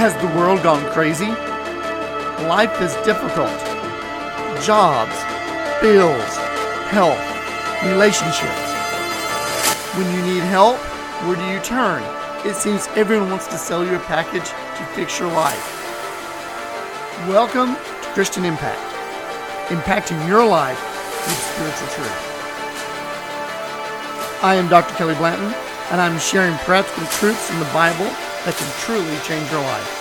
Has the world gone crazy? Life is difficult. Jobs, bills, health, relationships. When you need help, where do you turn? It seems everyone wants to sell you a package to fix your life. Welcome to Christian Impact, impacting your life with spiritual truth. I am Dr. Kelly Blanton, and I'm sharing practical truths in the Bible that can truly change your life.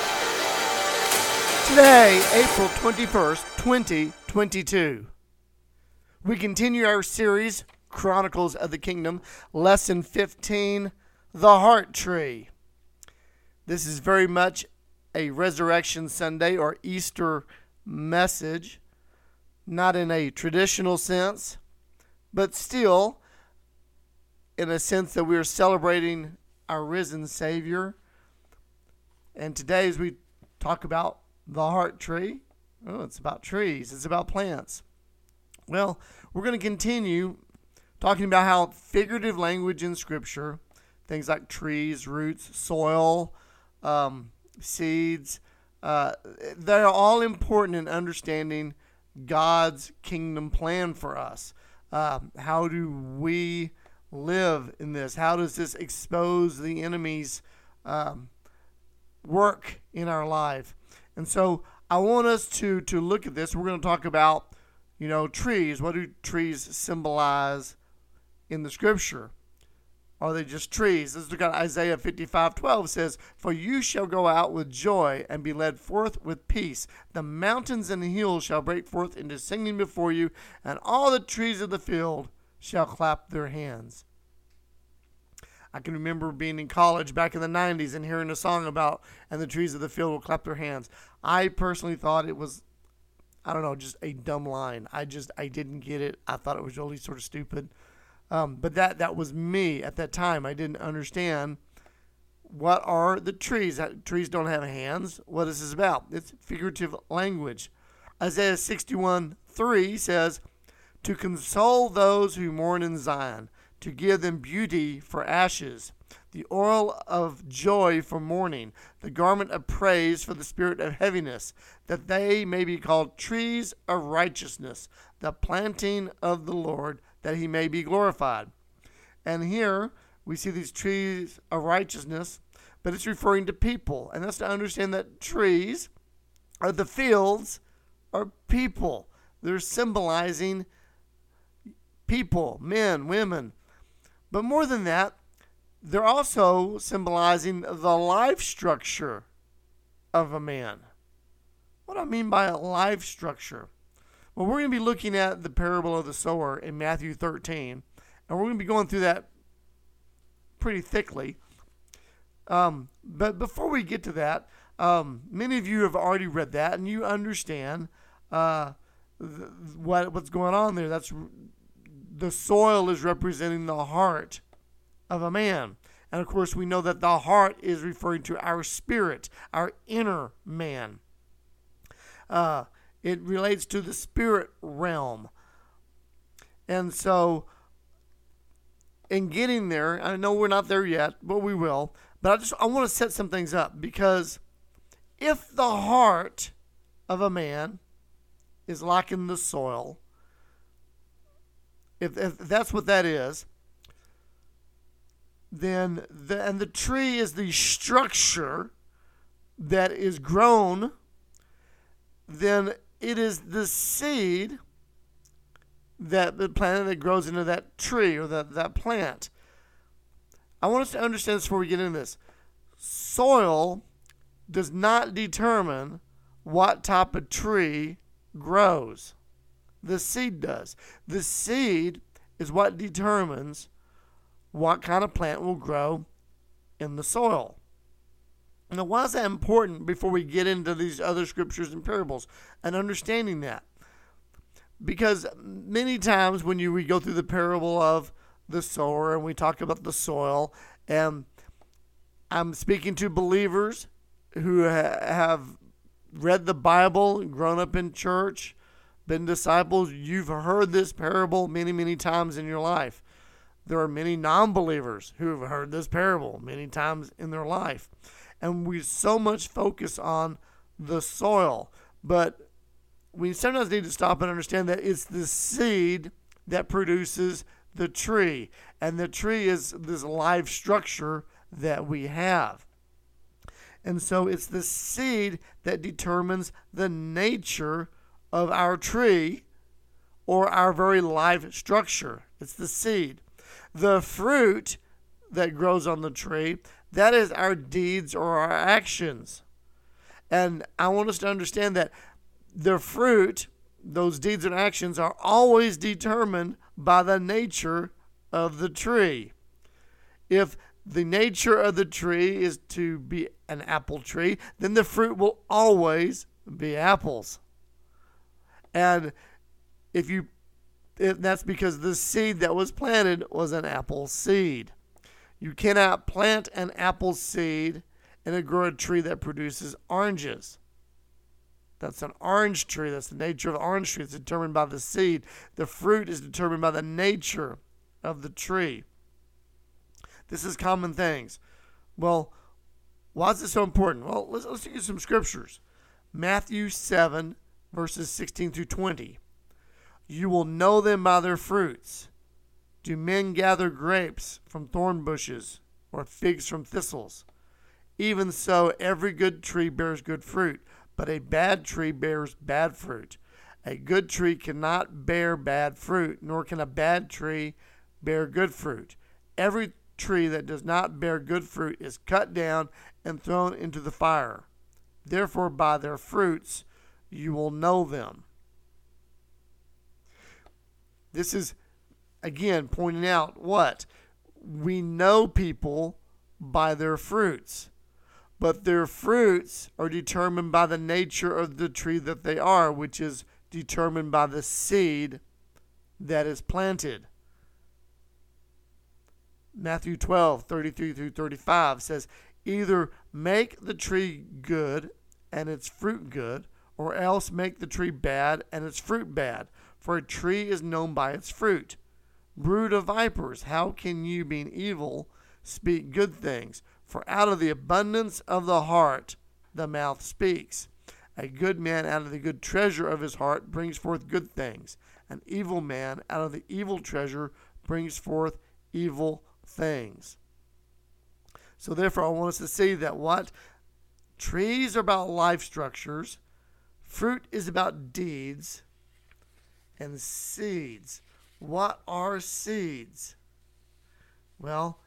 Today, April 21st, 2022, we continue our series, Chronicles of the Kingdom, Lesson 15, The Heart Tree. This is very much a Resurrection Sunday or Easter message, not in a traditional sense, but still in a sense that we are celebrating our risen Savior. And today, as we talk about the heart tree, it's about trees, it's about plants. Well, we're going to continue talking about how figurative language in Scripture, things like trees, roots, soil, seeds, they're all important in understanding God's kingdom plan for us. How do we live in this? How does this expose the enemy's work in our life? And so I want us to look at this. We're going to talk about, trees. What do trees symbolize in the Scripture? Are they just trees? Let's look at Isaiah 55:12 says, "For you shall go out with joy and be led forth with peace. The mountains and the hills shall break forth into singing before you, and all the trees of the field shall clap their hands." I can remember being in college back in the 90s and hearing a song about, "And the trees of the field will clap their hands." I personally thought it was, just a dumb line. I didn't get it. I thought it was really sort of stupid. But that was me at that time. I didn't understand what are the trees. Trees don't have hands. What is this about? It's figurative language. Isaiah 61:3 says, "To console those who mourn in Zion, to give them beauty for ashes, the oil of joy for mourning, the garment of praise for the spirit of heaviness, that they may be called trees of righteousness, the planting of the Lord, that he may be glorified." And here we see these trees of righteousness, but it's referring to people. And that's to understand that trees or the fields are people. They're symbolizing people, men, women. But more than that, they're also symbolizing the life structure of a man. What do I mean by a life structure? Well, we're going to be looking at the parable of the sower in Matthew 13, and we're going to be going through that pretty thickly. But before we get to that, many of you have already read that, and you understand what's going on there. That's the soil is representing the heart of a man. And of course, we know that the heart is referring to our spirit, our inner man. It relates to the spirit realm. And so, in getting there, I know we're not there yet, but we will. But I want to set some things up, because if the heart of a man is like in the soil, if that's what that is, then the tree is the structure that is grown, then it is the seed that the plant that grows into that tree or that plant. I want us to understand this before we get into this. Soil does not determine what type of tree grows. The seed does. The seed is what determines what kind of plant will grow in the soil. Now, why is that important before we get into these other scriptures and parables and understanding that? Because many times when we go through the parable of the sower and we talk about the soil, and I'm speaking to believers who have read the Bible, grown up in church, been disciples, you've heard this parable many, many times in your life. there are many non-believers who have heard this parable many times in their life. And we so much focus on the soil, but we sometimes need to stop and understand that it's the seed that produces the tree. And the tree is this live structure that we have. And so it's the seed that determines the nature of our tree or our very live structure. It's the seed. The fruit that grows on the tree, that is our deeds or our actions. And I want us to understand that the fruit, those deeds and actions, are always determined by the nature of the tree. If the nature of the tree is to be an apple tree, then the fruit will always be apples. And if that's because the seed that was planted was an apple seed. You cannot plant an apple seed and grow a tree that produces oranges. That's an orange tree. That's the nature of the orange tree. It's determined by the seed. The fruit is determined by the nature of the tree. This is common things. Well, why is this so important? Well, let's look at some scriptures. Matthew 7, verses 16 through 20. You will know them by their fruits. Do men gather grapes from thorn bushes or figs from thistles? Even so, every good tree bears good fruit, but a bad tree bears bad fruit. A good tree cannot bear bad fruit, nor can a bad tree bear good fruit. Every tree that does not bear good fruit is cut down and thrown into the fire. Therefore, by their fruits you will know them. This is, again, pointing out what? We know people by their fruits. But their fruits are determined by the nature of the tree that they are, which is determined by the seed that is planted. Matthew 12, 33 through 35 says, either make the tree good and its fruit good, or else make the tree bad and its fruit bad. For a tree is known by its fruit. Brood of vipers, how can you, being evil, speak good things? For out of the abundance of the heart the mouth speaks. A good man out of the good treasure of his heart brings forth good things. An evil man out of the evil treasure brings forth evil things. So therefore I want us to see that what? Trees are about life structures. Fruit is about deeds. And seeds. What are seeds? Well,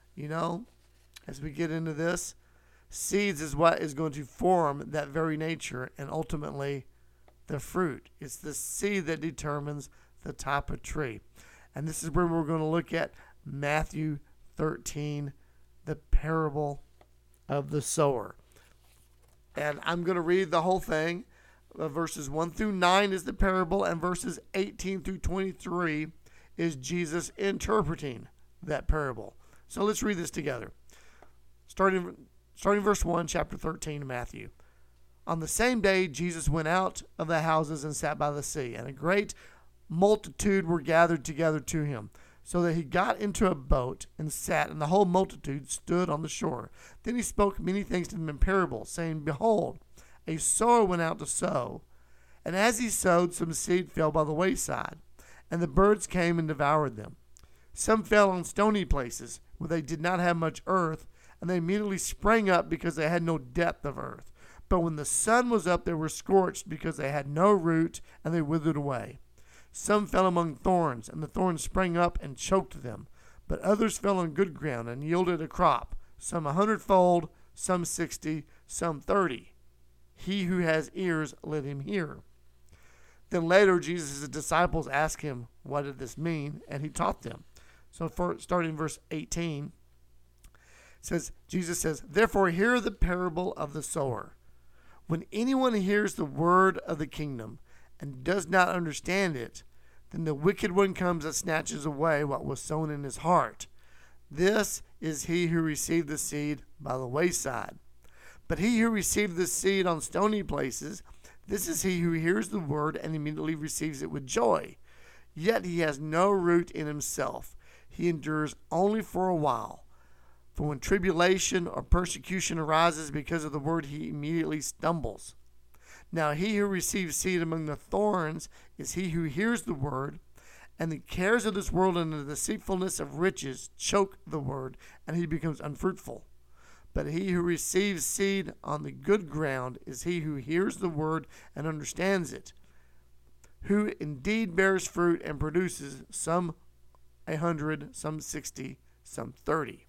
as we get into this, seeds is what is going to form that very nature and ultimately the fruit. It's the seed that determines the type of tree. And this is where we're going to look at Matthew 13, the parable of the sower. And I'm going to read the whole thing. Verses 1 through 9 is the parable, and verses 18 through 23 is Jesus interpreting that parable. So let's read this together. Starting verse 1, chapter 13 of Matthew. On the same day, Jesus went out of the houses and sat by the sea, and a great multitude were gathered together to him, so that he got into a boat and sat, and the whole multitude stood on the shore. Then he spoke many things to them in parables, saying, behold, a sower went out to sow, and as he sowed, some seed fell by the wayside, and the birds came and devoured them. Some fell on stony places, where they did not have much earth, and they immediately sprang up because they had no depth of earth. But when the sun was up, they were scorched because they had no root, and they withered away. Some fell among thorns, and the thorns sprang up and choked them. But others fell on good ground and yielded a crop, some 100-fold, some 60, some 30. He who has ears, let him hear. Then later, Jesus' disciples asked him, what did this mean? And he taught them. So starting in verse 18, Jesus says, therefore hear the parable of the sower. When anyone hears the word of the kingdom and does not understand it, then the wicked one comes and snatches away what was sown in his heart. This is he who received the seed by the wayside. But he who received the seed on stony places, this is he who hears the word and immediately receives it with joy. Yet he has no root in himself. he endures only for a while. For when tribulation or persecution arises because of the word, he immediately stumbles. Now he who receives seed among the thorns is he who hears the word, and the cares of this world and the deceitfulness of riches choke the word, and he becomes unfruitful. But he who receives seed on the good ground is he who hears the word and understands it, who indeed bears fruit and produces some 100, some 60, some 30.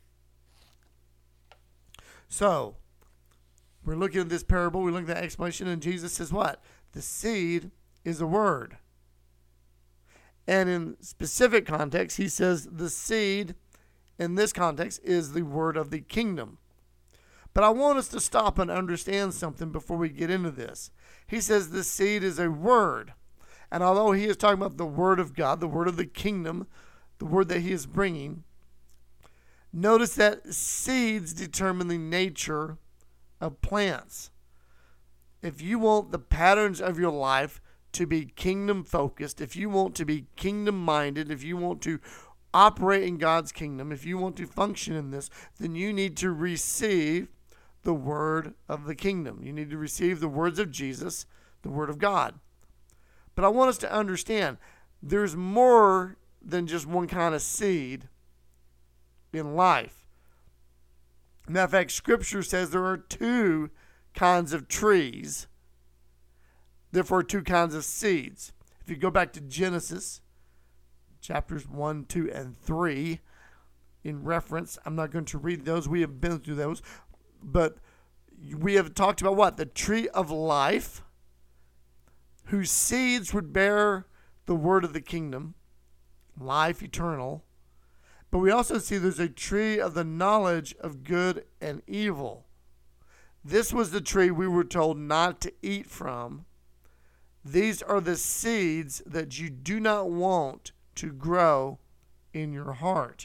So, we're looking at this parable, we're looking at that explanation, and Jesus says what? The seed is a word. And in specific context, he says the seed in this context is the word of the kingdom. But I want us to stop and understand something before we get into this. He says the seed is a word. And although he is talking about the word of God, the word of the kingdom, the word that he is bringing, notice that seeds determine the nature of plants. If you want the patterns of your life to be kingdom focused, if you want to be kingdom minded, if you want to operate in God's kingdom, if you want to function in this, then you need to receive the word of the kingdom. You need to receive the words of Jesus, the word of God. But I want us to understand there's more than just one kind of seed in life. Matter of fact, Scripture says there are two kinds of trees, therefore two kinds of seeds. If you go back to Genesis, chapters 1, 2, and 3, in reference, I'm not going to read those. We have been through those. But we have talked about what? The tree of life, whose seeds would bear the word of the kingdom, life eternal. But we also see there's a tree of the knowledge of good and evil. This was the tree we were told not to eat from. These are the seeds that you do not want to grow in your heart.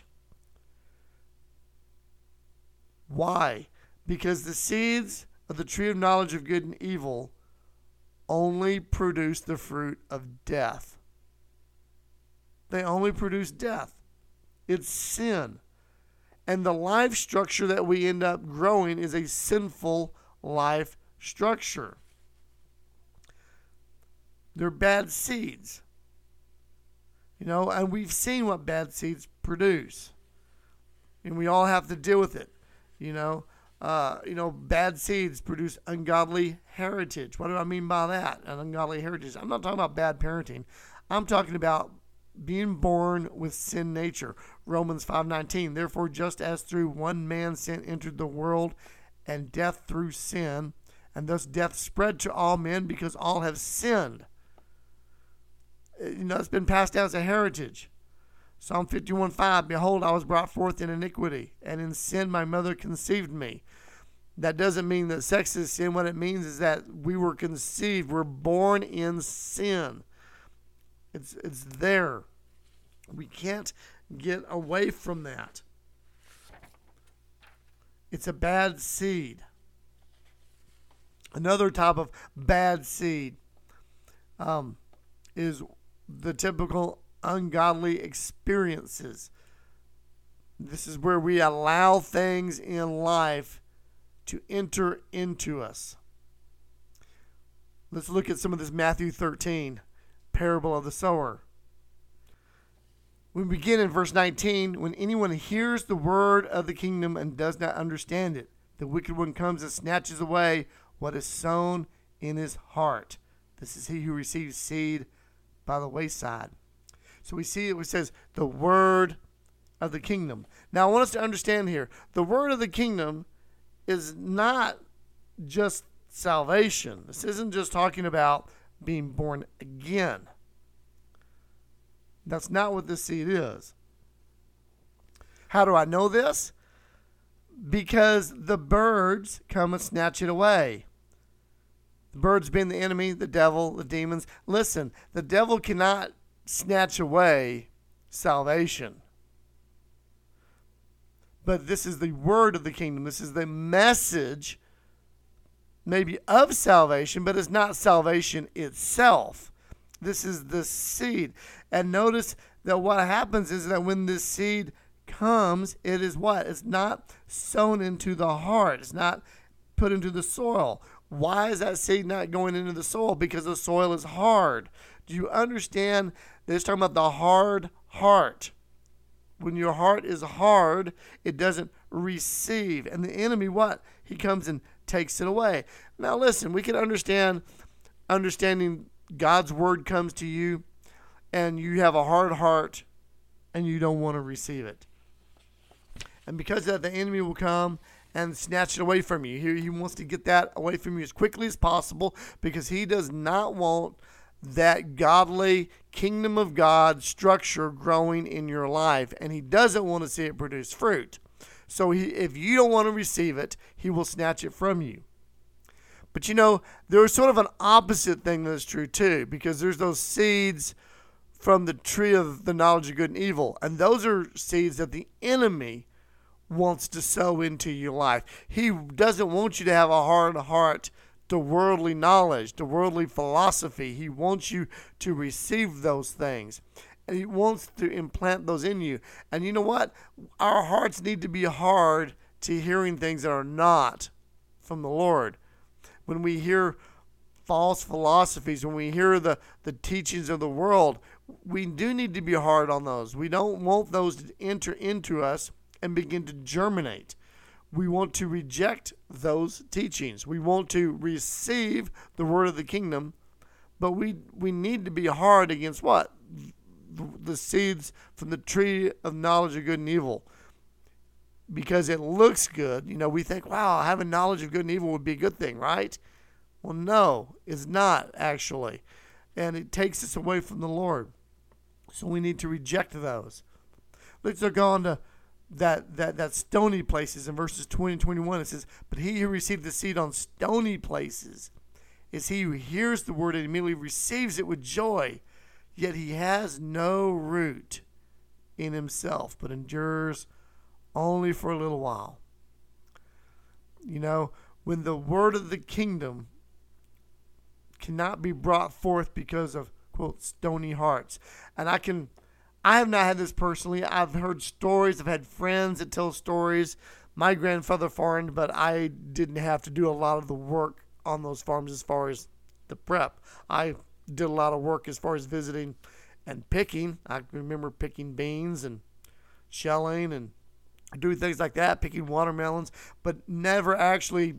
Why? Because the seeds of the tree of knowledge of good and evil only produce the fruit of death. They only produce death. It's sin. And the life structure that we end up growing is a sinful life structure. They're bad seeds. And we've seen what bad seeds produce. And we all have to deal with it. Bad seeds produce ungodly heritage. What do I mean by that? An ungodly heritage. I'm not talking about bad parenting. I'm talking about being born with sin nature. Romans 5:19. Therefore, just as through one man sin entered the world, and death through sin, and thus death spread to all men because all have sinned. It's been passed down as a heritage. Psalm 51:5. Behold, I was brought forth in iniquity, and in sin my mother conceived me. That doesn't mean that sex is sin. What it means is that we were conceived. We're born in sin. It's there. We can't get away from that. It's a bad seed. Another type of bad seed is the typical ungodly experiences. This is where we allow things in life to enter into us. Let's look at some of this Matthew 13, parable of the sower. We begin in verse 19. When anyone hears the word of the kingdom and does not understand it, the wicked one comes and snatches away what is sown in his heart. This is he who receives seed by the wayside. So we see it says the word of the kingdom. Now I want us to understand here, the word of the kingdom is not just salvation. This isn't just talking about being born again. That's not what this seed is. How do I know this? Because the birds come and snatch it away. The birds being the enemy, the devil, the demons. Listen, the devil cannot snatch away salvation. But this is the word of the kingdom. This is the message, maybe of salvation, but it's not salvation itself. This is the seed. And notice that what happens is that when this seed comes, it is what? It's not sown into the heart. It's not put into the soil. Why is that seed not going into the soil? Because the soil is hard. Do you understand that it's talking about the hard heart? When your heart is hard, it doesn't receive. And the enemy, what? He comes and takes it away. Now listen, we can understanding God's word comes to you and you have a hard heart and you don't want to receive it. And because of that, the enemy will come and snatch it away from you. He wants to get that away from you as quickly as possible because he does not want that godly kingdom of God structure growing in your life. And he doesn't want to see it produce fruit. So if you don't want to receive it, he will snatch it from you. But there's sort of an opposite thing that's true too, because there's those seeds from the tree of the knowledge of good and evil. And those are seeds that the enemy wants to sow into your life. He doesn't want you to have a hard heart to worldly knowledge, to worldly philosophy. He wants you to receive those things. And he wants to implant those in you. And you know what? Our hearts need to be hard to hearing things that are not from the Lord. When we hear false philosophies, when we hear the teachings of the world, we do need to be hard on those. We don't want those to enter into us and begin to germinate. We want to reject those teachings. We want to receive the word of the kingdom, but we need to be hard against what? The seeds from the tree of knowledge of good and evil. Because it looks good. We think, wow, having knowledge of good and evil would be a good thing, right? Well, no, it's not actually. And it takes us away from the Lord. So we need to reject those. Let's go on to that stony places in verses 20 and 21. It says, but he who received the seed on stony places is he who hears the word and immediately receives it with joy, yet he has no root in himself, but endures only for a little while. When the word of the kingdom cannot be brought forth because of, quote, stony hearts. And I have not had this personally. I've heard stories. I've had friends that tell stories. My grandfather farmed, but I didn't have to do a lot of the work on those farms as far as the prep. I did a lot of work as far as visiting and picking. I remember picking beans and shelling and doing things like that, picking watermelons, but never actually,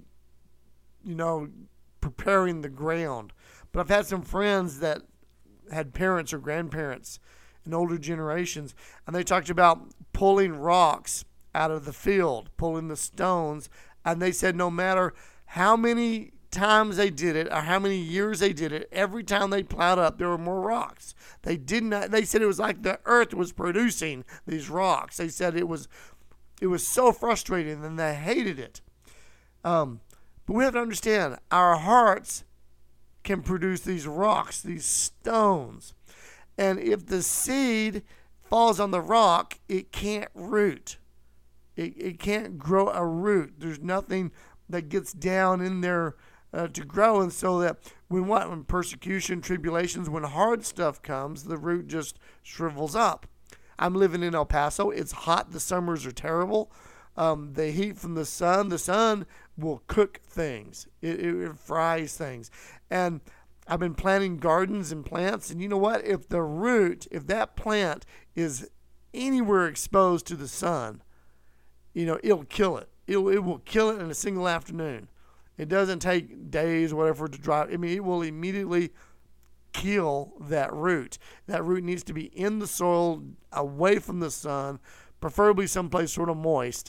preparing the ground. But I've had some friends that had parents or grandparents in older generations, and they talked about pulling rocks out of the field, pulling the stones, and they said no matter how many times they did it or how many years they did it, every time they plowed up, there were more rocks. They said it was like the earth was producing these rocks. They said it was so frustrating and they hated it. But we have to understand, our hearts can produce these rocks, these stones. And if the seed falls on the rock, it can't root. It can't grow a root. There's nothing that gets down in there to grow. And so that when persecution, tribulations, when hard stuff comes, the root just shrivels up. I'm living in El Paso. It's hot. The summers are terrible. The heat from the sun will cook things. It fries things. And I've been planting gardens and plants. And you know what? If that plant is anywhere exposed to the sun, it'll kill it. It will kill it in a single afternoon. It doesn't take days or whatever to dry. It will immediately kill that root. That root needs to be in the soil, away from the sun, preferably someplace sort of moist.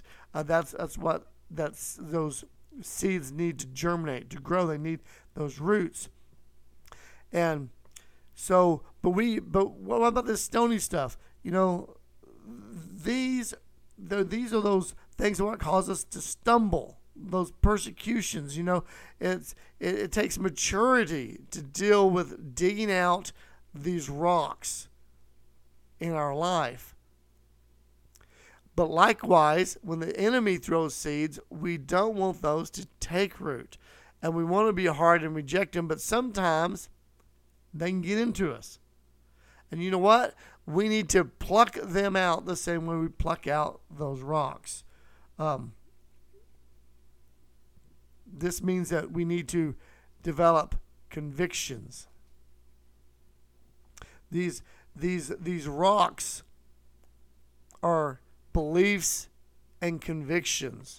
Those seeds need to germinate, to grow. They need those roots. And so, but what about this stony stuff? These are those things that what cause us to stumble. Those persecutions, it takes maturity to deal with digging out these rocks in our life. But likewise, when the enemy throws seeds, we don't want those to take root. And we want to be hard and reject them, but sometimes they can get into us. And you know what? we need to pluck them out the same way we pluck out those rocks. This means that we need to develop convictions. These rocks are beliefs and convictions.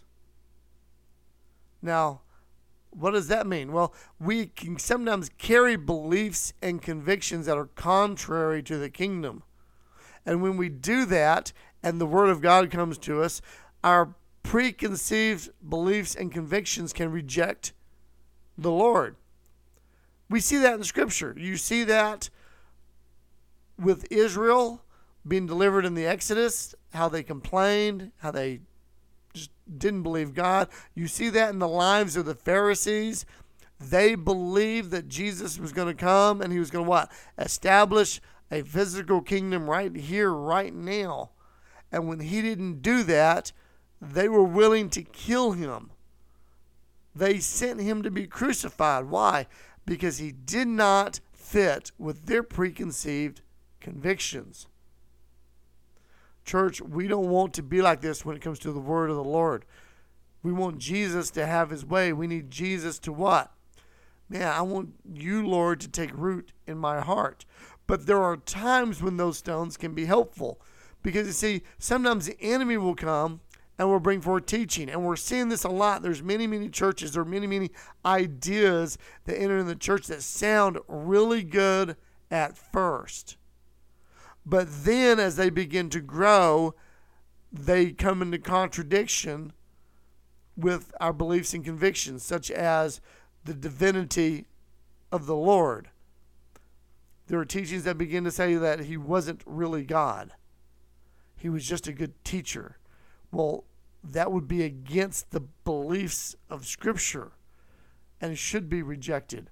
Now, what does that mean? Well, we can sometimes carry beliefs and convictions that are contrary to the kingdom. And when we do that and the Word of God comes to us, our preconceived beliefs and convictions can reject the Lord. We see that in Scripture. You see that with Israel being delivered in the Exodus, how they complained, how they just didn't believe God. You see that in the lives of the Pharisees. They believed that Jesus was going to come and he was going to what? Establish a physical kingdom right here, right now. And when he didn't do that, they were willing to kill him. They sent him to be crucified. Why? Because he did not fit with their preconceived convictions. Church, we don't want to be like this when it comes to the word of the Lord. We want Jesus to have his way. We need Jesus to what? Man, I want you, Lord, to take root in my heart. But there are times when those stones can be helpful. Because you see, sometimes the enemy will come and will bring forth teaching. And we're seeing this a lot. There's many churches or many ideas that enter in the church that sound really good at first. But then as they begin to grow, they come into contradiction with our beliefs and convictions, such as the divinity of the Lord. There are teachings that begin to say that he wasn't really God. He was just a good teacher. Well, that would be against the beliefs of Scripture and should be rejected.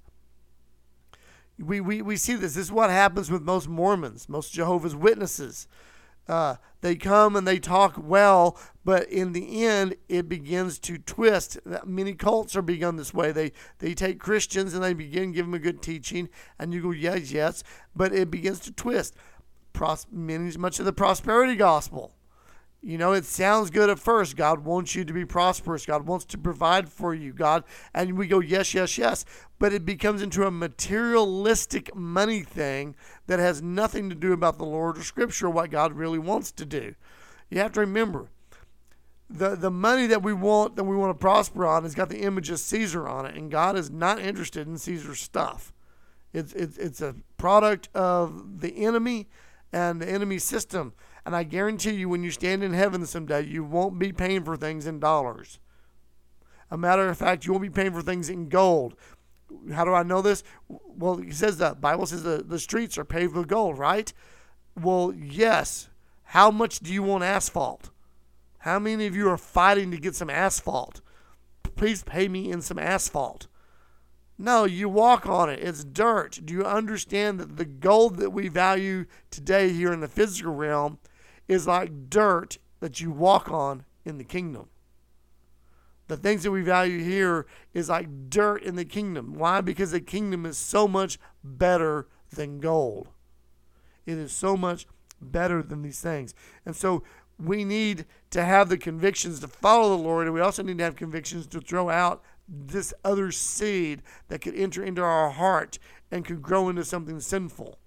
We see this. This is what happens with most Mormons, most Jehovah's Witnesses. They come and they talk well, but in the end, it begins to twist. Many cults are begun this way. They take Christians and they begin giving them a good teaching, and you go, yes, but it begins to twist. Much of the prosperity gospel. You know, it sounds good at first. God wants you to be prosperous. God wants to provide for you, God. And we go, yes. But it becomes into a materialistic money thing that has nothing to do about the Lord or Scripture, or what God really wants to do. You have to remember, the money that we want to prosper on has got the image of Caesar on it, and God is not interested in Caesar's stuff. It's a product of the enemy and the enemy system. And I guarantee you, when you stand in heaven someday, you won't be paying for things in dollars. A matter of fact, you won't be paying for things in gold. How do I know this? Well, it says the Bible says the streets are paved with gold, right? Well, yes. How much do you want asphalt? How many of you are fighting to get some asphalt? Please pay me in some asphalt. No, you walk on it. It's dirt. Do you understand that the gold that we value today here in the physical realm is like dirt that you walk on in the kingdom? The things that we value here is like dirt in the kingdom. Why? Because the kingdom is so much better than gold. It is so much better than these things. And so we need to have the convictions to follow the Lord, and we also need to have convictions to throw out this other seed that could enter into our heart and could grow into something sinful.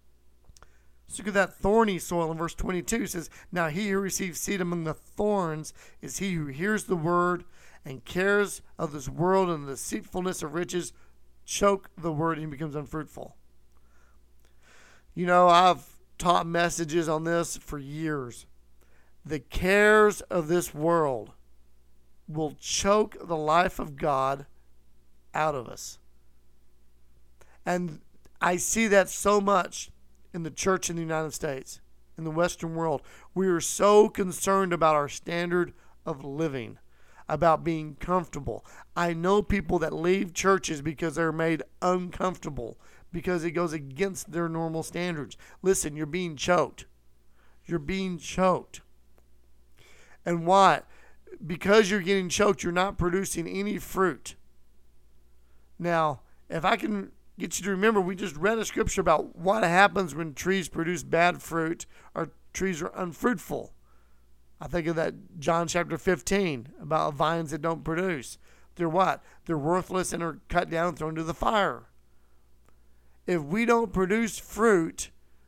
Let's look at that thorny soil in verse 22. It says, now he who receives seed among the thorns is he who hears the word and cares of this world and the deceitfulness of riches choke the word and he becomes unfruitful. You know, I've taught messages on this for years. The cares of this world will choke the life of God out of us. And I see that so much in the church in the United States, in the Western world. We are so concerned about our standard of living, about being comfortable. I know people that leave churches because they're made uncomfortable, because it goes against their normal standards. Listen, you're being choked. You're being choked. And why? Because you're getting choked, you're not producing any fruit. Now, if I can get you to remember, we just read a scripture about what happens when trees produce bad fruit or trees are unfruitful. I think of that John chapter 15 about vines that don't produce. They're what? They're worthless and are cut down and thrown into the fire. If we don't produce fruit,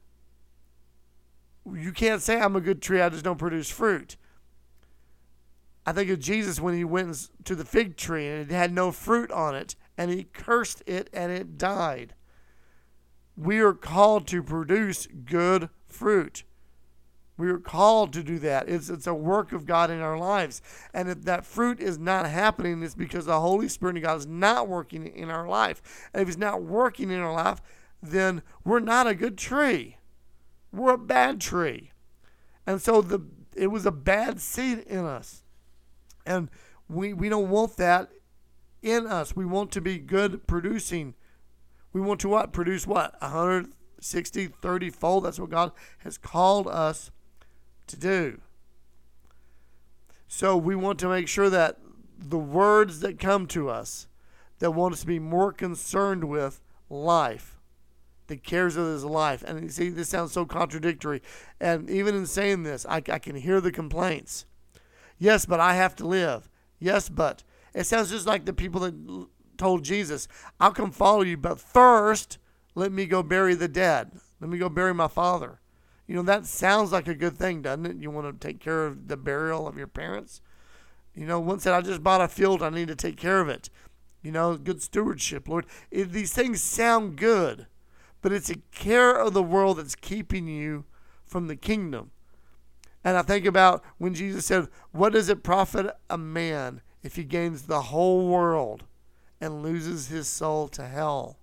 you can't say I'm a good tree, I just don't produce fruit. I think of Jesus when he went to the fig tree and it had no fruit on it, and he cursed it and it died. We are called to produce good fruit. We are called to do that. It's a work of God in our lives. And if that fruit is not happening, it's because the Holy Spirit of God is not working in our life. And if he's not working in our life, then we're not a good tree. We're a bad tree. And so it was a bad seed in us. And we don't want that in us. We want to be good producing. We want to what? Produce what? 160, 30-fold. That's what God has called us to do. So we want to make sure that the words that come to us that want us to be more concerned with life, that cares of his life. And you see, this sounds so contradictory. And even in saying this, I can hear the complaints. Yes, but I have to live. Yes, but. It sounds just like the people that told Jesus, I'll come follow you, but first, let me go bury the dead. Let me go bury my father. You know, that sounds like a good thing, doesn't it? You want to take care of the burial of your parents. You know, one said, I just bought a field. I need to take care of it. You know, good stewardship, Lord. These things sound good, but it's a care of the world that's keeping you from the kingdom. And I think about when Jesus said, what does it profit a man if he gains the whole world and loses his soul to hell?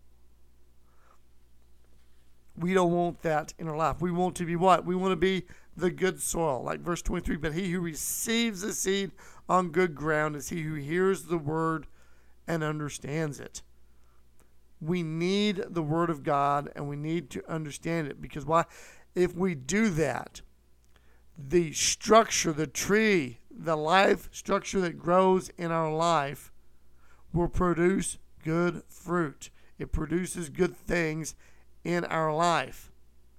We don't want that in our life. We want to be what? We want to be the good soil. Like verse 23, but he who receives the seed on good ground is he who hears the word and understands it. We need the word of God and we need to understand it. Because why? If we do that, the structure, the tree, the life structure that grows in our life will produce good fruit. It produces good things in our life.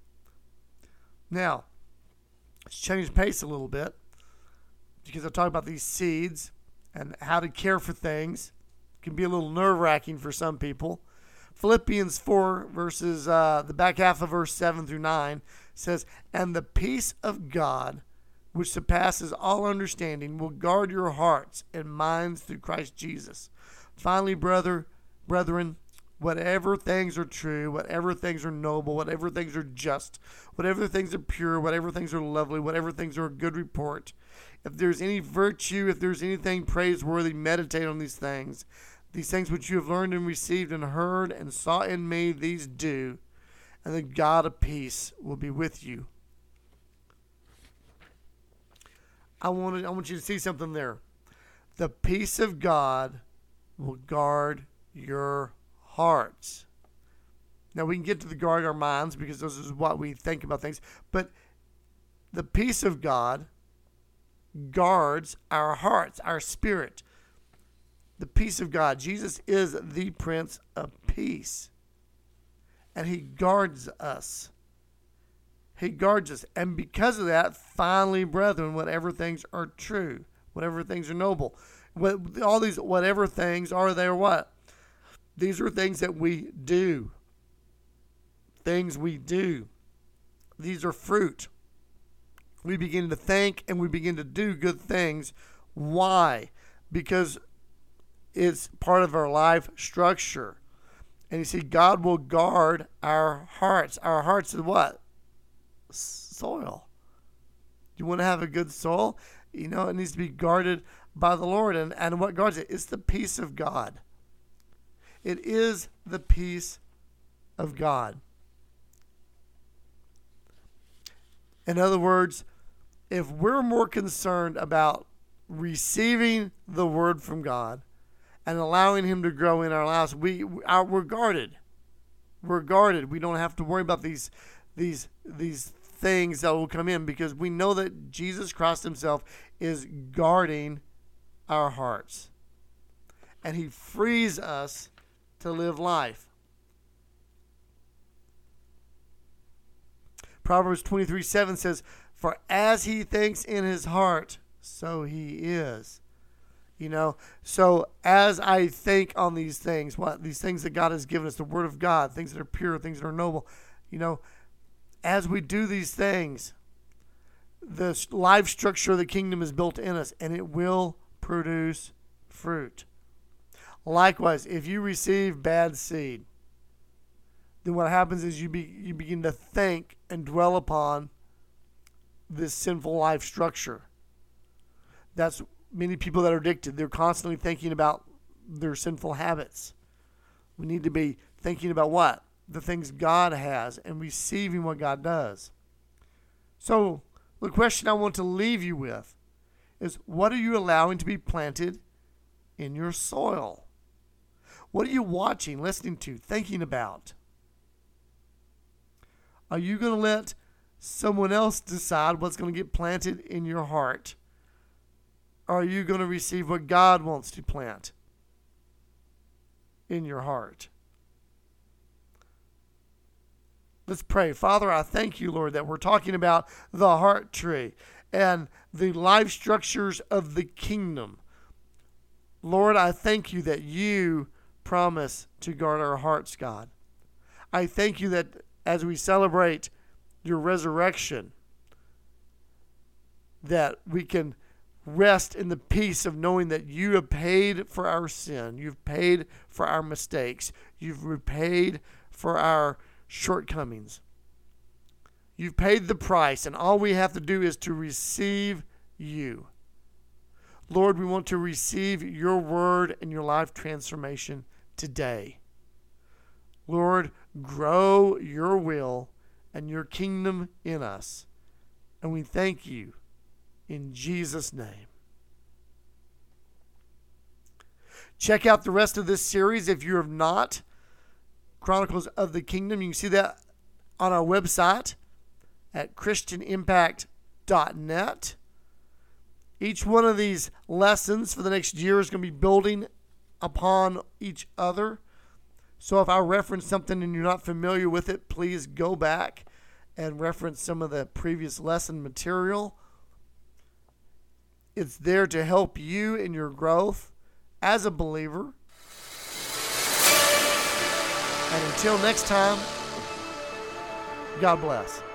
Now, let's change pace a little bit because I talk about these seeds and how to care for things. It can be a little nerve-wracking for some people. Philippians 4, verses, the back half of verse 7 through 9 says, and the peace of God, which surpasses all understanding, will guard your hearts and minds through Christ Jesus. Finally, brethren, whatever things are true, whatever things are noble, whatever things are just, whatever things are pure, whatever things are lovely, whatever things are a good report, if there's any virtue, if there's anything praiseworthy, meditate on these things. These things which you have learned and received and heard and saw in me, these do, and the God of peace will be with you. I want you to see something there. The peace of God will guard your hearts. Now we can get to the guard our minds because this is what we think about things, but the peace of God guards our hearts, our spirit. The peace of God. Jesus is the Prince of Peace. And he guards us. He guards us. And because of that, finally, brethren, whatever things are true, whatever things are noble, all these whatever things are they or what? These are things that we do. Things we do. These are fruit. We begin to think and we begin to do good things. Why? Because it's part of our life structure. And you see, God will guard our hearts. Our hearts is what? Soil. You want to have a good soul? You know, it needs to be guarded by the Lord. And what guards it? It's the peace of God. It is the peace of God. In other words, if we're more concerned about receiving the word from God and allowing him to grow in our lives, we're guarded. We're guarded. We don't have to worry about these things that will come in because we know that Jesus Christ himself is guarding our hearts. And he frees us to live life. Proverbs 23:7 says, "For as he thinks in his heart, so he is." So as I think on these things, these things that God has given us, the Word of God, things that are pure, things that are noble, as we do these things, the life structure of the kingdom is built in us, and it will produce fruit. Likewise, if you receive bad seed, then what happens is you begin to think and dwell upon this sinful life structure. That's many people that are addicted. They're constantly thinking about their sinful habits. We need to be thinking about what? The things God has and receiving what God does. So the question I want to leave you with is, what are you allowing to be planted in your soil? What are you watching, listening to, thinking about? Are you going to let someone else decide what's going to get planted in your heart? Or are you going to receive what God wants to plant in your heart? Let's pray. Father, I thank you, Lord, that we're talking about the heart tree and the life structures of the kingdom. Lord, I thank you that you promise to guard our hearts, God. I thank you that as we celebrate your resurrection, that we can rest in the peace of knowing that you have paid for our sin. You've paid for our mistakes. You've repaid for our shortcomings. You've paid the price, and all we have to do is to receive you. Lord, we want to receive your word and your life transformation today. Lord, grow your will and your kingdom in us. And we thank you in Jesus' name. Check out the rest of this series if you have not. Chronicles of the Kingdom. You can see that on our website at christianimpact.net. Each one of these lessons for the next year is going to be building upon each other. So if I reference something and you're not familiar with it, please go back and reference some of the previous lesson material. It's there to help you in your growth as a believer. And until next time, God bless.